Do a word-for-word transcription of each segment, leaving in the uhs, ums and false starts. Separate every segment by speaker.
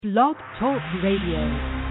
Speaker 1: Blog Talk Radio.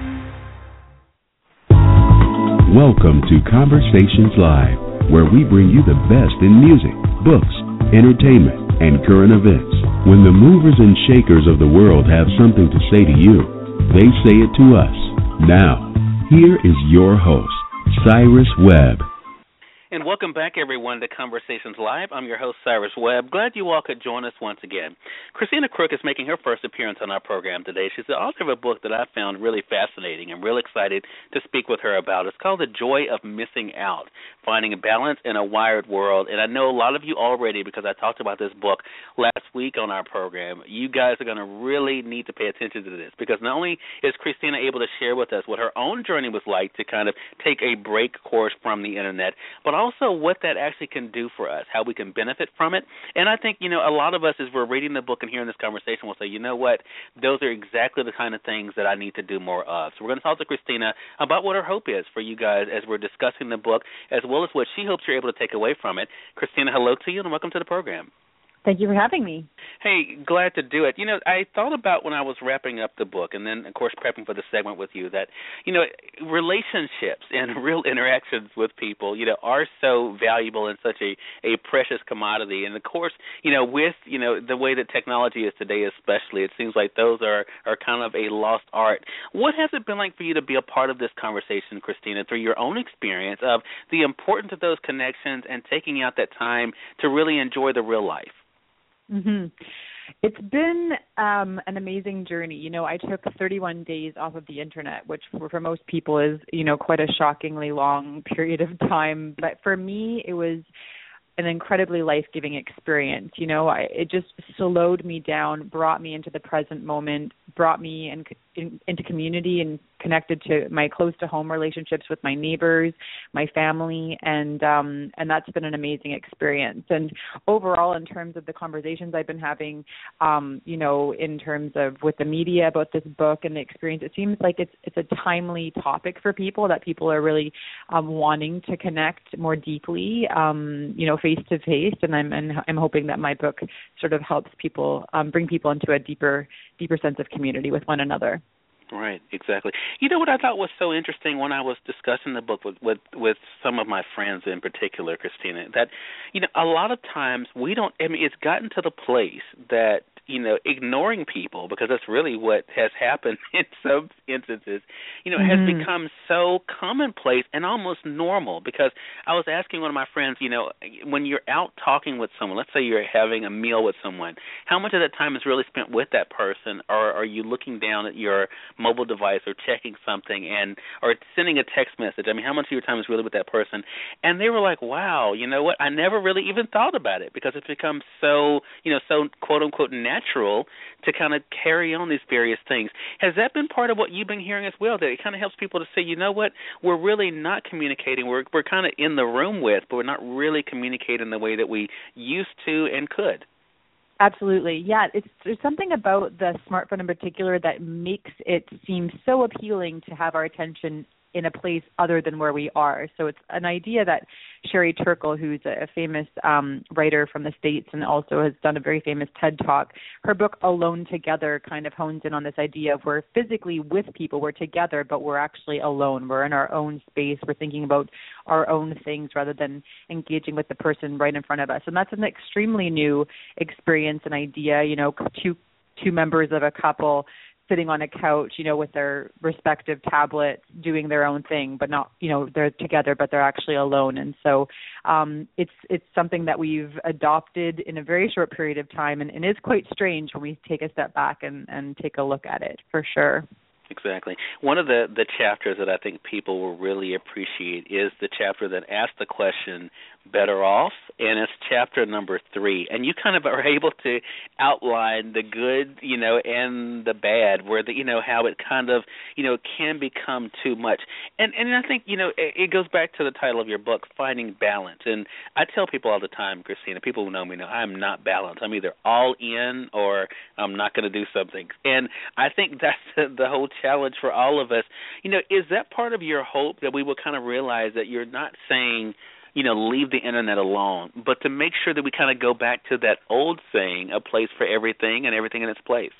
Speaker 2: Welcome to Conversations Live, where we bring you the best in music, books, entertainment, and current events. When the movers and shakers of the world have something to say to you, they say it to us. Now, here is your host, Cyrus Webb.
Speaker 3: And welcome back, everyone, to Conversations Live. I'm your host, Cyrus Webb. Glad you all could join us once again. Christina Crook is making her first appearance on our program today. She's the author of a book that I found really fascinating and real excited to speak with her about. It's called The Joy of Missing Out, Finding a Balance in a Wired World. And I know a lot of you already, because I talked about this book last week on our program, you guys are going to really need to pay attention to this, because not only is Christina able to share with us what her own journey was like to kind of take a break course from the Internet, but also what that actually can do for us, how we can benefit from it. And I think, you know, a lot of us, as we're reading the book and hearing this conversation, will say, you know what, those are exactly the kind of things that I need to do more of. So we're going to talk to Christina about what her hope is for you guys as we're discussing the book, as well as what she hopes you're able to take away from it. Christina, hello to you, and welcome to the program.
Speaker 4: Thank you for having me.
Speaker 3: Hey, glad to do it. You know, I thought about when I was wrapping up the book and then, of course, prepping for the segment with you that, you know, relationships and real interactions with people, you know, are so valuable and such a, a precious commodity. And, of course, you know, with, you know, the way that technology is today especially, it seems like those are, are kind of a lost art. What has it been like for you to be a part of this conversation, Christina, through your own experience of the importance of those connections and taking out that time to really enjoy the real life?
Speaker 4: Mm-hmm. It's been um, an amazing journey. You know, I took thirty-one days off of the Internet, which for, for most people is, you know, quite a shockingly long period of time. But for me, it was an incredibly life-giving experience. You know, I, it just slowed me down, brought me into the present moment, brought me in, in, into community and connected to my close-to-home relationships with my neighbors, my family, and um, and that's been an amazing experience. And overall, in terms of the conversations I've been having, um, you know, in terms of with the media about this book and the experience, it seems like it's it's a timely topic for people, that people are really um, wanting to connect more deeply, um, you know, face-to-face, and I'm and I'm hoping that my book sort of helps people, um, bring people into a deeper, deeper sense of community with one another.
Speaker 3: Right, exactly. You know what I thought was so interesting when I was discussing the book with, with, with some of my friends in particular, Christina, that, you know, a lot of times we don't, I mean, it's gotten to the place that, you know, ignoring people, because that's really what has happened in some instances, you know, mm-hmm. has become so commonplace and almost normal. Because I was asking one of my friends, you know, when you're out talking with someone, let's say you're having a meal with someone, how much of that time is really spent with that person, or are you looking down at your mobile device or checking something and or sending a text message? I mean, how much of your time is really with that person? And they were like, wow, you know what, I never really even thought about it, because it's become so, you know, so quote-unquote natural to kind of carry on these various things. Has that been part of what you've been hearing as well, that it kind of helps people to say, you know what, we're really not communicating, we're we're kind of in the room with, but we're not really communicating the way that we used to and could?
Speaker 4: Absolutely. Yeah, it's there's something about the smartphone in particular that makes it seem so appealing to have our attention in a place other than where we are. So it's an idea that Sherry Turkle, who's a famous um, writer from the States and also has done a very famous TED Talk, her book Alone Together kind of hones in on this idea of we're physically with people, we're together, but we're actually alone. We're in our own space. We're thinking about our own things rather than engaging with the person right in front of us. And that's an extremely new experience and idea, you know, two two members of a couple sitting on a couch, you know, with their respective tablets, doing their own thing, but not, you know, they're together, but they're actually alone. And so um, it's it's something that we've adopted in a very short period of time, and, and it's quite strange when we take a step back and, and take a look at it, for sure.
Speaker 3: Exactly. One of the, the chapters that I think people will really appreciate is the chapter that asks the question, better off, and it's chapter number three. And you kind of are able to outline the good, you know, and the bad, where the, you know, how it kind of, you know, can become too much. And and I think, you know, it, it goes back to the title of your book, Finding Balance. And I tell people all the time, Christina, people who know me know I'm not balanced. I'm either all in or I'm not going to do something. And I think that's the, the whole challenge for all of us. You know, is that part of your hope, that we will kind of realize that you're not saying, you know, leave the Internet alone, but to make sure that we kind of go back to that old saying, a place for everything and everything in its place?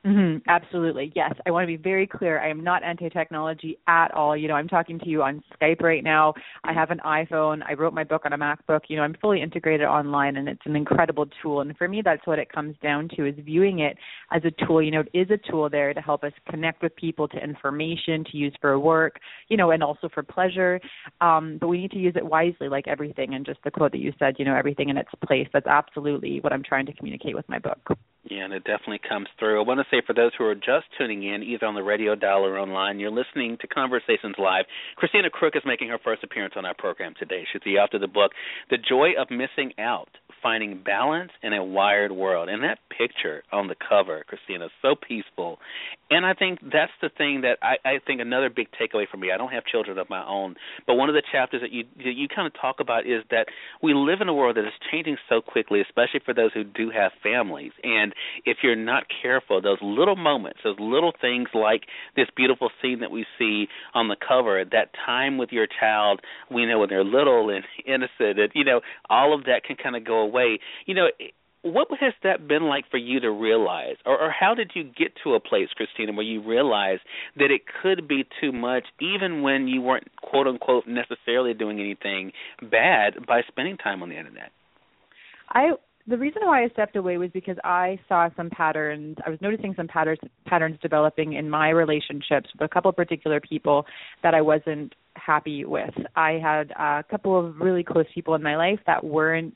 Speaker 4: Mm-hmm, absolutely. Yes. I want to be very clear. I am not anti-technology at all. You know, I'm talking to you on Skype right now. I have an iPhone. I wrote my book on a MacBook. You know, I'm fully integrated online, and it's an incredible tool. And for me, that's what it comes down to, is viewing it as a tool. You know, it is a tool there to help us connect with people, to information, to use for work, you know, and also for pleasure. Um, but we need to use it wisely, like everything. And just the quote that you said, you know, everything in its place. That's absolutely what I'm trying to communicate with my book.
Speaker 3: Yeah, and it definitely comes through. I want to say for those who are just tuning in, either on the radio dial or online, you're listening to Conversations Live. Christina Crook is making her first appearance on our program today. She's the author of the book, The Joy of Missing Out, Finding Balance in a Wired World. And that picture on the cover, Christina, is so peaceful. And I think that's the thing that I, I think another big takeaway for me. I don't have children of my own, but one of the chapters that you that you kind of talk about is that we live in a world that is changing so quickly, especially for those who do have families. And if you're not careful, those little moments, those little things like this beautiful scene that we see on the cover, that time with your child, we know when they're little and innocent, and, you know, all of that can kind of go away. You know, what has that been like for you to realize, or, or how did you get to a place, Christina, where you realized that it could be too much, even when you weren't, quote unquote, necessarily doing anything bad by spending time on the internet?
Speaker 4: I The reason why I stepped away was because I saw some patterns. I was noticing some patterns patterns developing in my relationships with a couple of particular people that I wasn't happy with. I had a couple of really close people in my life that weren't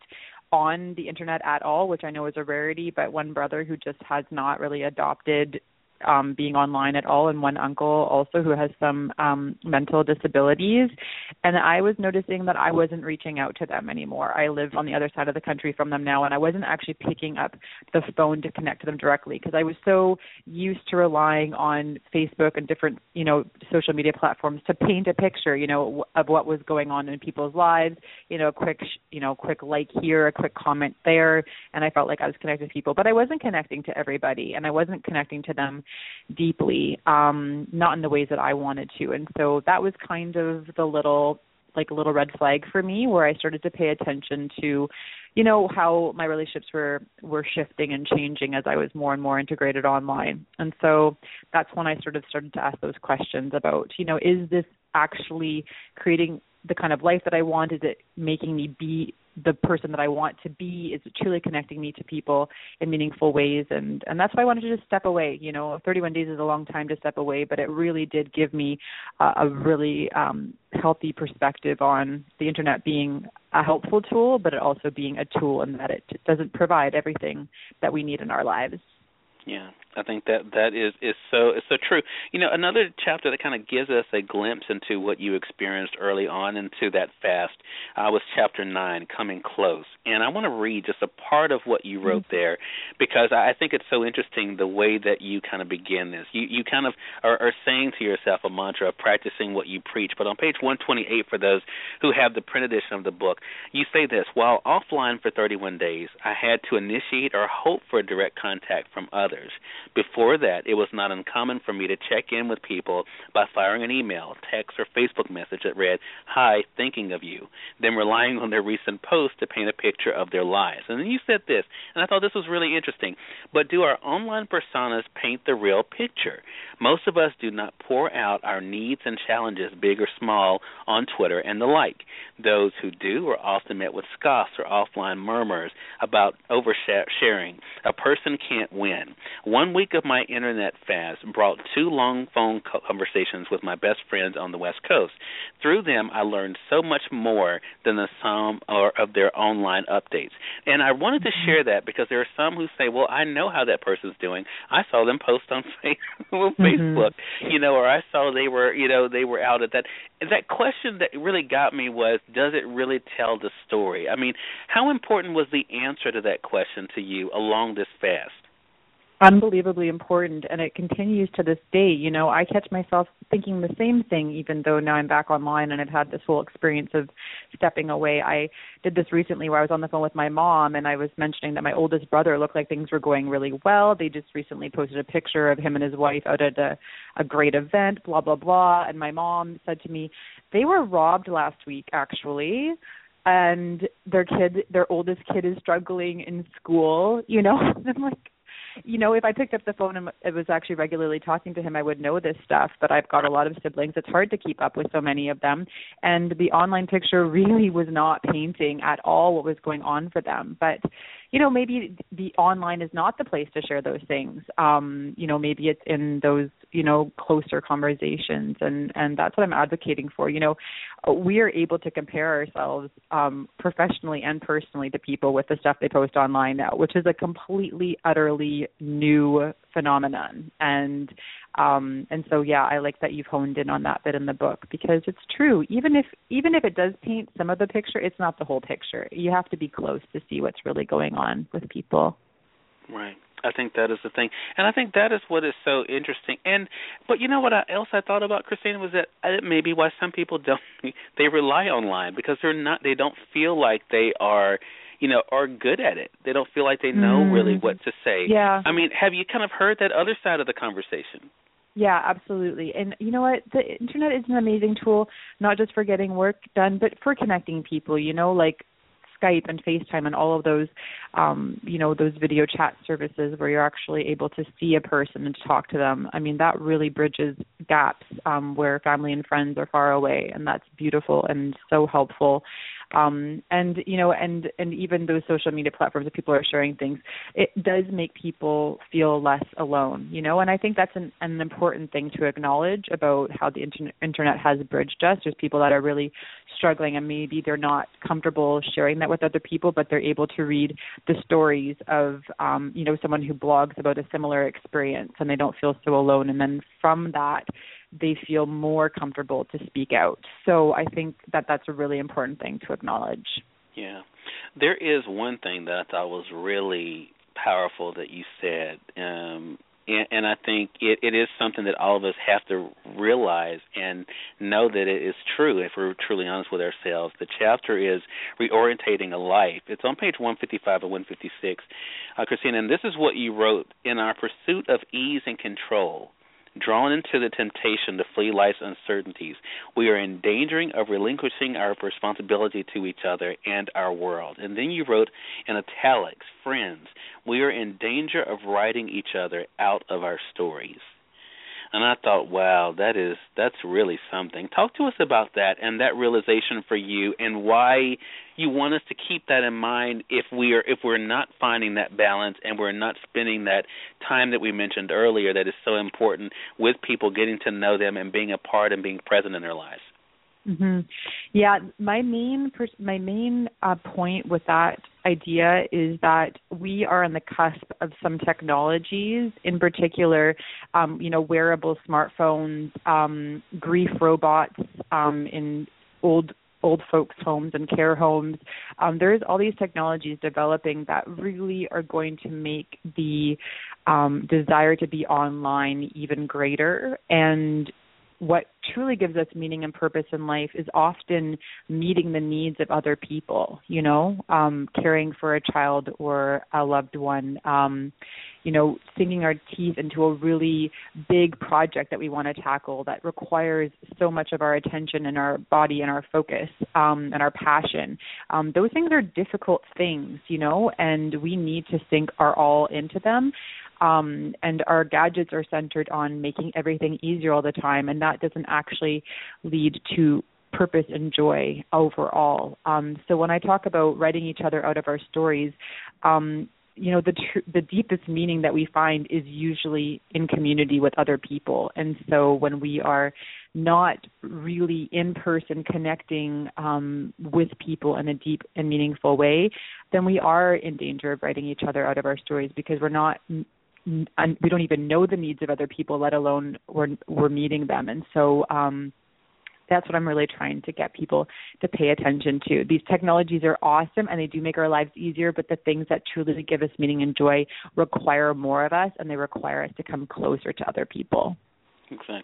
Speaker 4: on the internet at all, which I know is a rarity, but one brother who just has not really adopted um, being online at all, and one uncle also who has some um, mental disabilities. And I was noticing that I wasn't reaching out to them anymore. I live on the other side of the country from them now, and I wasn't actually picking up the phone to connect to them directly because I was so used to relying on Facebook and different, you know, social media platforms to paint a picture, you know, of what was going on in people's lives, you know, a quick, you know, quick like here, a quick comment there, and I felt like I was connecting to people, but I wasn't connecting to everybody, and I wasn't connecting to them deeply, um, not in the ways that I wanted to. And so that was kind of the little, like a little red flag for me, where I started to pay attention to, you know, how my relationships were, were shifting and changing as I was more and more integrated online. And so that's when I sort of started to ask those questions about, you know, is this actually creating the kind of life that I want? Is it making me be the person that I want to be? Is it truly connecting me to people in meaningful ways? And, and that's why I wanted to just step away. You know, thirty-one days is a long time to step away, but it really did give me uh, a really um, healthy perspective on the internet being a helpful tool, but it also being a tool and that it doesn't provide everything that we need in our lives.
Speaker 3: Yeah, I think that that is, is so is so true. You know, another chapter that kind of gives us a glimpse into what you experienced early on into that fast uh, was chapter nine, Coming Close. And I want to read just a part of what you wrote mm-hmm. there, because I think it's so interesting the way that you kind of begin this. You you kind of are, are saying to yourself a mantra, practicing what you preach. But on page one twenty-eight, for those who have the print edition of the book, you say this: while offline for thirty-one days, I had to initiate or hope for direct contact from others. Before that, it was not uncommon for me to check in with people by firing an email, text, or Facebook message that read, "Hi, thinking of you," then relying on their recent post to paint a picture of their lives. And then you said this, and I thought this was really interesting: but do our online personas paint the real picture? Most of us do not pour out our needs and challenges, big or small, on Twitter and the like. Those who do are often met with scoffs or offline murmurs about oversharing. A person can't win. One week of my internet fast brought two long phone conversations with my best friends on the West Coast. Through them, I learned so much more than the sum or of their online updates. And I wanted to share that because there are some who say, well, I know how that person's doing. I saw them post on Facebook, mm-hmm. you know, or I saw they were, you know, they were out at that. And that question that really got me was, does it really tell the story? I mean, how important was the answer to that question to you along this fast?
Speaker 4: Unbelievably important, and it continues to this day. You know, I catch myself thinking the same thing, even though now I'm back online and I've had this whole experience of stepping away. I did this recently where I was on the phone with my mom, and I was mentioning that my oldest brother looked like things were going really well. They just recently posted a picture of him and his wife out at a, a great event, blah, blah, blah. And my mom said to me, they were robbed last week, actually. And their kid, their oldest kid is struggling in school, you know. I'm like, you know, if I picked up the phone and it was actually regularly talking to him, I would know this stuff, but I've got a lot of siblings. It's hard to keep up with so many of them. And the online picture really was not painting at all what was going on for them. But, you know, maybe the online is not the place to share those things. Um, you know, maybe it's in those, you know, closer conversations. And, and that's what I'm advocating for. You know, we are able to compare ourselves um, professionally and personally to people with the stuff they post online now, which is a completely, utterly new phenomenon. And um, and so, yeah, I like that you've honed in on that bit in the book, because it's true. Even if even if it does paint some of the picture, it's not the whole picture. You have to be close to see what's really going on with people.
Speaker 3: Right. I think that is the thing, and I think that is what is so interesting. And but you know what else I thought about, Christina, was that uh, maybe why some people don't they rely online, because they're not they don't feel like they are, you know, are good at it. They don't feel like they know mm. really what to say.
Speaker 4: Yeah.
Speaker 3: I mean, have you kind of heard that other side of the conversation?
Speaker 4: Yeah, absolutely. And you know what? The internet is an amazing tool, not just for getting work done, but for connecting people, you know, like Skype and FaceTime and all of those, um, you know, those video chat services where you're actually able to see a person and to talk to them. I mean, that really bridges gaps um, where family and friends are far away, and that's beautiful and so helpful. Um, and, you know, and, and even those social media platforms that people are sharing things, it does make people feel less alone, you know, and I think that's an, an important thing to acknowledge about how the internet, internet has bridged us. There's people that are really struggling, and maybe they're not comfortable sharing that with other people, but they're able to read the stories of, um, you know, someone who blogs about a similar experience, and they don't feel so alone. And then from that, they feel more comfortable to speak out. So I think that that's a really important thing to acknowledge.
Speaker 3: Yeah. There is one thing that I thought was really powerful that you said, um, and, and I think it, it is something that all of us have to realize and know that it is true if we're truly honest with ourselves. The chapter is Reorientating a Life. It's on page one fifty-five and one fifty-six, uh, Christina, and this is what you wrote. In our pursuit of ease and control, drawn into the temptation to flee life's uncertainties, we are in danger of relinquishing our responsibility to each other and our world. And then you wrote in italics, friends, we are in danger of writing each other out of our stories. And I thought, wow, that is that's really something. Talk to us about that and that realization for you, and why you want us to keep that in mind if we are if we're not finding that balance and we're not spending that time that we mentioned earlier that is so important with people, getting to know them and being a part and being present in their lives.
Speaker 4: Mm-hmm. Yeah, my main pers- my main uh, point with that idea is that we are on the cusp of some technologies, in particular, um, you know, wearable smartphones, um, grief robots um, in old old folks' homes and care homes. Um, there's all these technologies developing that really are going to make the um, desire to be online even greater. And what truly gives us meaning and purpose in life is often meeting the needs of other people, you know, um, caring for a child or a loved one, um, you know, sinking our teeth into a really big project that we want to tackle that requires so much of our attention and our body and our focus um, and our passion. Um, those things are difficult things, you know, and we need to sink our all into them. Um, and our gadgets are centered on making everything easier all the time, and that doesn't actually lead to purpose and joy overall. Um, so when I talk about writing each other out of our stories, um, you know, the tr- the deepest meaning that we find is usually in community with other people. And so when we are not really in person connecting um, with people in a deep and meaningful way, then we are in danger of writing each other out of our stories, because we're not and we don't even know the needs of other people, let alone we're, we're meeting them. And so um, that's what I'm really trying to get people to pay attention to. These technologies are awesome, and they do make our lives easier, but the things that truly give us meaning and joy require more of us, and they require us to come closer to other people.
Speaker 3: Exactly.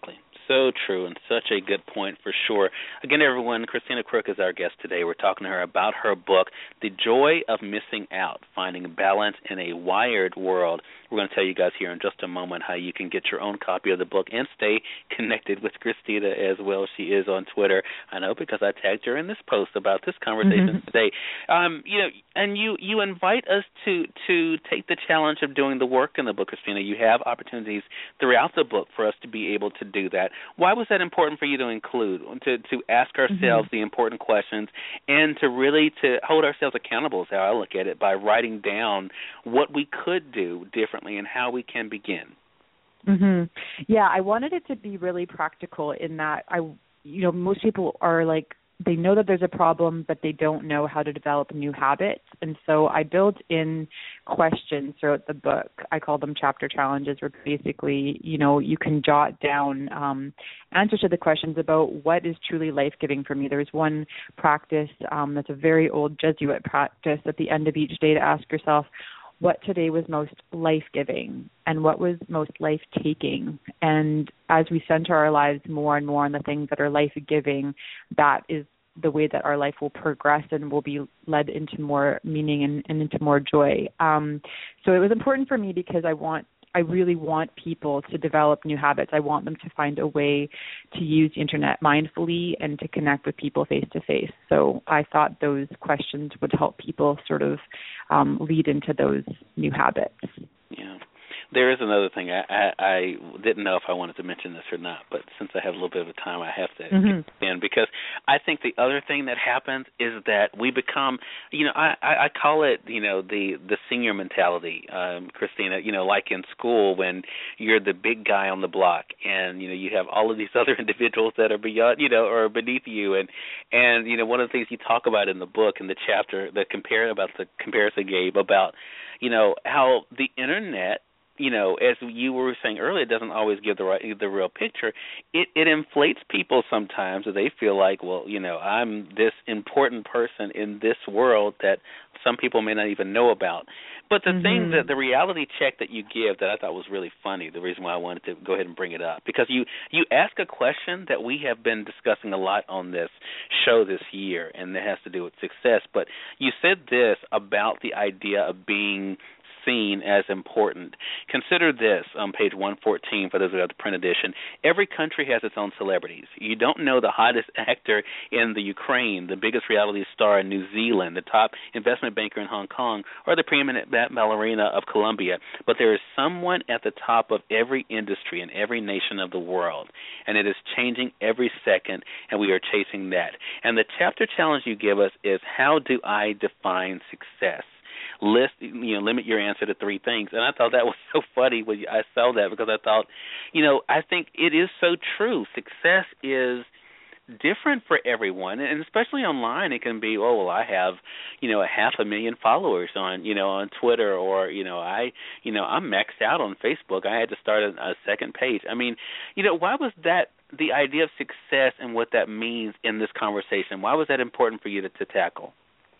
Speaker 3: So true, and such a good point for sure. Again, everyone, Christina Crook is our guest today. We're talking to her about her book, The Joy of Missing Out, Finding Balance in a Wired World. We're going to tell you guys here in just a moment how you can get your own copy of the book and stay connected with Christina as well. She is on Twitter, I know, because I tagged her in this post about this conversation mm-hmm. today. Um, you know, and you, you invite us to, to take the challenge of doing the work in the book, Christina. You have opportunities throughout the book for us to be able to do that. Why was that important for you to include, to, to ask ourselves mm-hmm. the important questions and to really to hold ourselves accountable is how I look at it, by writing down what we could do differently and how we can begin?
Speaker 4: Mm-hmm. Yeah, I wanted it to be really practical in that, I, you know, most people are like, they know that there's a problem, but they don't know how to develop new habits. And so I built in questions throughout the book. I call them chapter challenges, where basically, you know, you can jot down um, answers to the questions about what is truly life-giving for me. There's one practice um, that's a very old Jesuit practice at the end of each day to ask yourself, what today was most life-giving and what was most life-taking. And as we center our lives more and more on the things that are life-giving, that is the way that our life will progress and will be led into more meaning and, and into more joy. Um, so it was important for me because I want I really want people to develop new habits. I want them to find a way to use the internet mindfully and to connect with people face-to-face. So I thought those questions would help people sort of um, lead into those new habits.
Speaker 3: Yeah. There is another thing. I, I, I didn't know if I wanted to mention this or not, but since I have a little bit of time, I have to mm-hmm. get in, because I think the other thing that happens is that we become, you know, I, I call it, you know, the, the senior mentality, um, Christina, you know, like in school when you're the big guy on the block and, you know, you have all of these other individuals that are beyond, you know, or beneath you. And, and you know, one of the things you talk about in the book, in the chapter, the compare about the comparison game, about, you know, how the internet, you know, as you were saying earlier, it doesn't always give the right, the real picture. It, it inflates people sometimes, so they feel like, well, you know, I'm this important person in this world that some people may not even know about. But the mm-hmm. thing that the reality check that you give that I thought was really funny, the reason why I wanted to go ahead and bring it up, because you, you ask a question that we have been discussing a lot on this show this year, and it has to do with success. But you said this about the idea of being seen as important. Consider this on page one fourteen for those who have the print edition. Every country has its own celebrities. You don't know the hottest actor in the Ukraine, the biggest reality star in New Zealand, the top investment banker in Hong Kong, or the preeminent ballerina of Colombia, but there is someone at the top of every industry in every nation of the world, and it is changing every second, and we are chasing that. And the chapter challenge you give us is, how do I define success? List, you know, limit your answer to three things. And I thought that was so funny when I saw that, because I thought, you know, I think it is so true. Success is different for everyone, and especially online, it can be, oh, well, I have, you know, a half a million followers on, you know, on Twitter, or, you know, I, you know, I'm maxed out on Facebook. I had to start a, a second page. I mean, you know, why was that the idea of success and what that means in this conversation? Why was that important for you to, to tackle?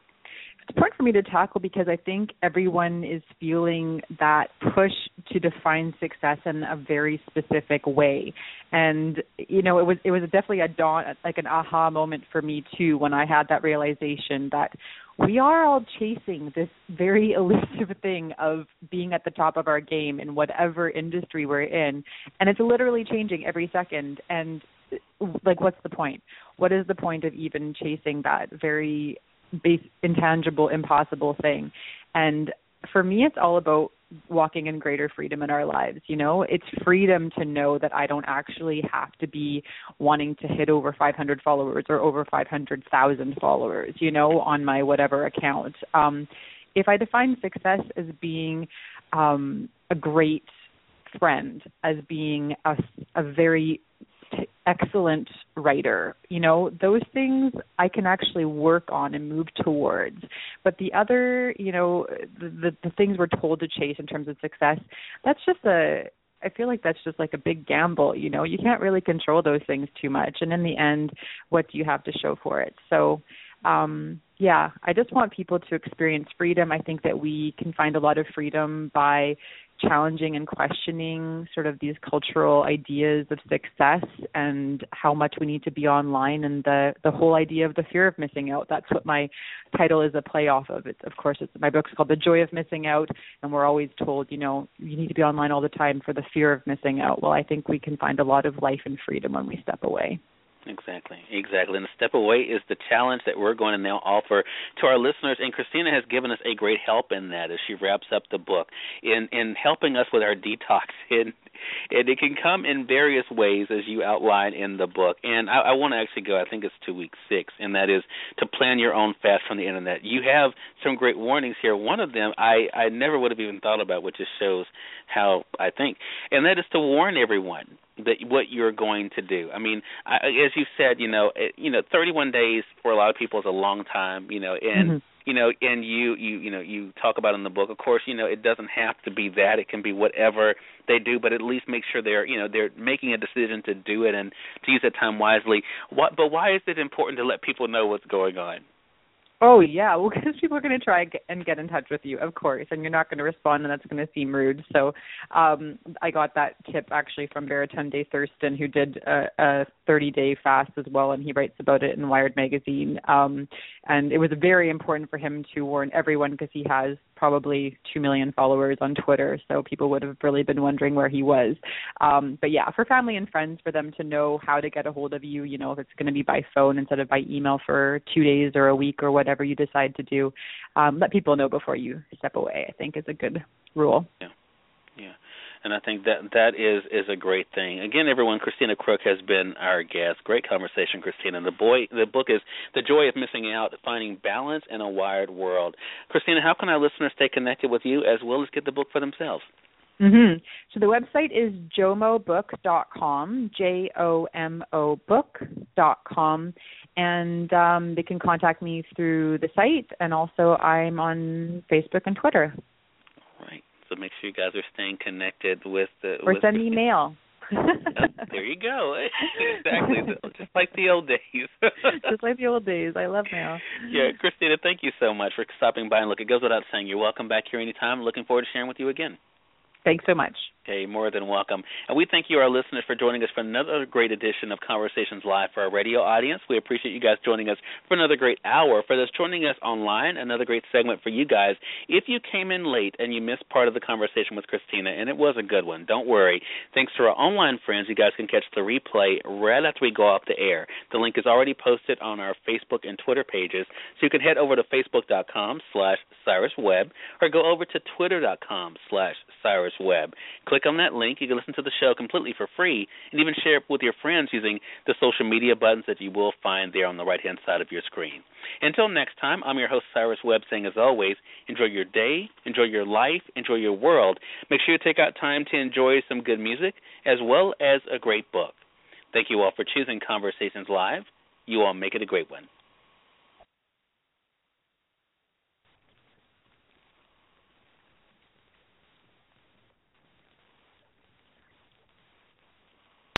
Speaker 4: It's important for me to tackle because I think everyone is feeling that push to define success in a very specific way. And, you know, it was it was definitely a dawn, like an aha moment for me, too, when I had that realization that we are all chasing this very elusive thing of being at the top of our game in whatever industry we're in. And it's literally changing every second. And, like, what's the point? What is the point of even chasing that very base, intangible, impossible thing? And for me, it's all about walking in greater freedom in our lives. You know, it's freedom to know that I don't actually have to be wanting to hit over five hundred followers or over five hundred thousand followers, you know, on my whatever account. Um, if I define success as being um, a great friend, as being a, a very excellent writer, you know, those things I can actually work on and move towards. But the other, you know, the, the, the things we're told to chase in terms of success, that's just a, I feel like that's just like a big gamble, you know. You can't really control those things too much. And in the end, what do you have to show for it? So, um, yeah, I just want people to experience freedom. I think that we can find a lot of freedom by challenging and questioning sort of these cultural ideas of success and how much we need to be online, and the the whole idea of the fear of missing out. That's what my title is a play off of. It's, of course, it's, my book's called The Joy of Missing Out, and we're always told, you know, you need to be online all the time for the fear of missing out. Well, I think we can find a lot of life and freedom when we step away.
Speaker 3: Exactly, exactly. And the step away is the challenge that we're going to now offer to our listeners. And Christina has given us a great help in that as she wraps up the book in, in helping us with our detox. And, and it can come in various ways, as you outline in the book. And I, I want to actually go, I think it's to week six, and that is to plan your own fast from the Internet. You have some great warnings here. One of them I, I never would have even thought about, which just shows how I think, and that is to warn everyone that what you're going to do. I mean, I, as you said, you know, it, you know, thirty-one days for a lot of people is a long time, you know, and mm-hmm. you know, and you, you, you know, you talk about in the book. Of course, you know, it doesn't have to be that; it can be whatever they do, but at least make sure they're, you know, they're making a decision to do it and to use that time wisely. What, but why is it important to let people know what's going on?
Speaker 4: Oh, yeah, well, because people are going to try and get in touch with you, of course, and you're not going to respond, and that's going to seem rude. So um, I got that tip, actually, from Baratunde Thurston, who did a thirty-day fast as well, and he writes about it in Wired Magazine. Um, and it was very important for him to warn everyone because he has probably two million followers on Twitter, so people would have really been wondering where he was. Um, but, yeah, for family and friends, for them to know how to get a hold of you, you know, if it's going to be by phone instead of by email for two days or a week or whatever you decide to do, um, let people know before you step away, I think is a good rule.
Speaker 3: Yeah, yeah. And I think that that is, is a great thing. Again, everyone, Christina Crook has been our guest. Great conversation, Christina. The boy, the book is The Joy of Missing Out, Finding Balance in a Wired World. Christina, how can our listeners stay connected with you as well as get the book for themselves?
Speaker 4: Mm-hmm. So the website is jomo book dot com, J O M O book dot com, and um, they can contact me through the site, and also I'm on Facebook and Twitter.
Speaker 3: All right. So make sure you guys are staying connected with the...
Speaker 4: Or
Speaker 3: with
Speaker 4: send me mail.
Speaker 3: Oh, there you go. Exactly. Just like the old days.
Speaker 4: Just like the old days. I love mail.
Speaker 3: Yeah, Christina, thank you so much for stopping by. And look, it goes without saying, you're welcome back here anytime. Looking forward to sharing with you again.
Speaker 4: Thanks so much.
Speaker 3: Okay, more than welcome. And we thank you, our listeners, for joining us for another great edition of Conversations Live for our radio audience. We appreciate you guys joining us for another great hour. For those joining us online, another great segment for you guys. If you came in late and you missed part of the conversation with Christina, and it was a good one, don't worry. Thanks to our online friends, you guys can catch the replay right after we go off the air. The link is already posted on our Facebook and Twitter pages, so you can head over to facebook.com slash Cyrus Webb or go over to twitter.com slash Cyrus Webb. Click on that link. You can listen to the show completely for free and even share it with your friends using the social media buttons that you will find there on the right-hand side of your screen. Until next time, I'm your host, Cyrus Webb, saying, as always, enjoy your day, enjoy your life, enjoy your world. Make sure you take out time to enjoy some good music as well as a great book. Thank you all for choosing Conversations Live. You all make it a great one.